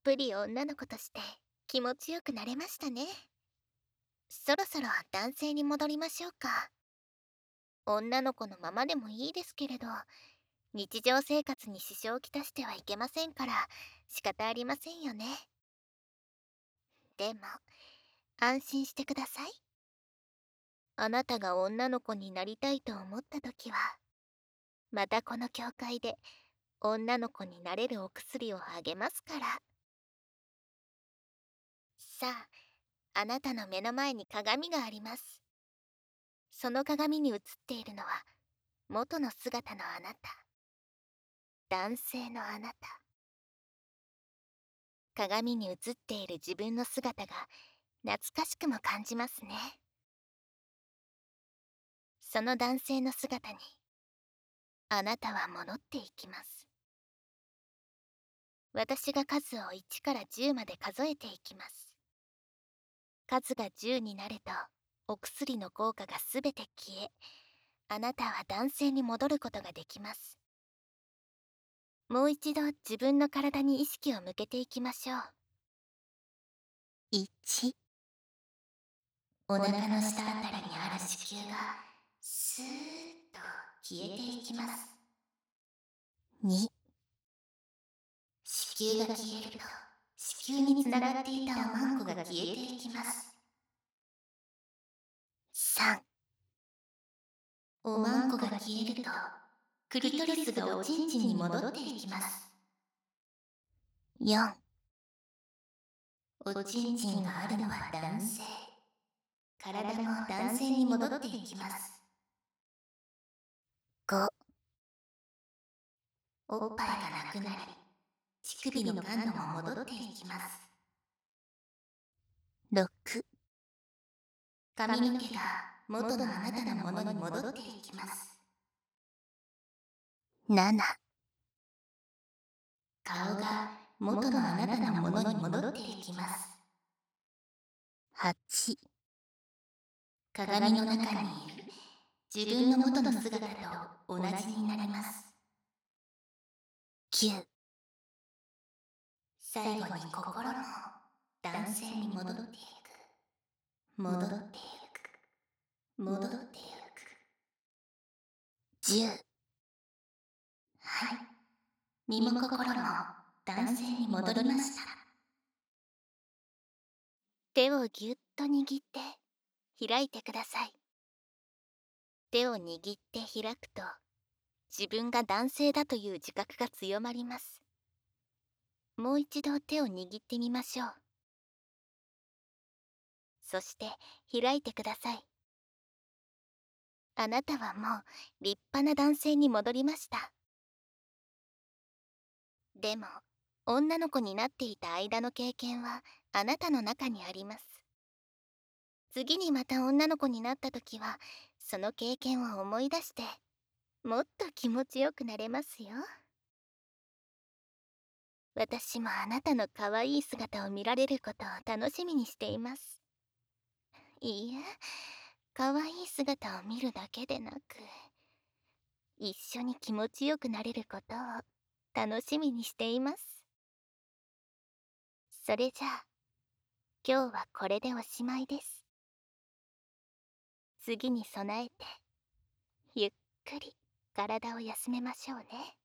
ぷり女の子として気持ちよくなれましたね。そろそろ男性に戻りましょうか。女の子のままでもいいですけれど、日常生活に支障をきたしてはいけませんから仕方ありませんよね。でも、安心してください。あなたが女の子になりたいと思った時は、またこの教会で女の子になれるお薬をあげますから。さあ、あなたの目の前に鏡があります。その鏡に映っているのは元の姿のあなた。男性のあなた。鏡に映っている自分の姿が懐かしくも感じますね。その男性の姿にあなたは戻っていきます。私が数を1から10まで数えていきます。数が10になるとお薬の効果がすべて消え、あなたは男性に戻ることができます。もう一度自分の体に意識を向けていきましょう。1、お腹の下あたりにある子宮がスーッと消えていきます。2、子宮が消えると子宮につながっていたおまんこが消えていきます。3、おまんこが消えるとクリトリスがおちんちんに戻っていきます。4、おちんちんがあるのは男性。体も男性に戻っていきます。5、おっぱいがなくなり、乳首の感度も戻っていきます。6、髪の毛が元のあなたのものに戻っていきます。7、顔が元のあなたのものに戻っていきます。8、鏡の中にいる自分の元の姿と同じになります。9、最後に心も男性に戻っていく。戻っていく。戻っていく。10、はい。身も心も男性に戻りました。手をぎゅっと握って開いてください。手を握って開くと自分が男性だという自覚が強まります。もう一度手を握ってみましょう。そして開いてください。あなたはもう立派な男性に戻りました。でも、女の子になっていた間の経験はあなたの中にあります。次にまた女の子になった時は、その経験を思い出して、もっと気持ちよくなれますよ。私もあなたの可愛い姿を見られることを楽しみにしています。いいえ、可愛い姿を見るだけでなく、一緒に気持ちよくなれることを楽しみにしています。それじゃあ、今日はこれでおしまいです。次に備えて、ゆっくり体を休めましょうね。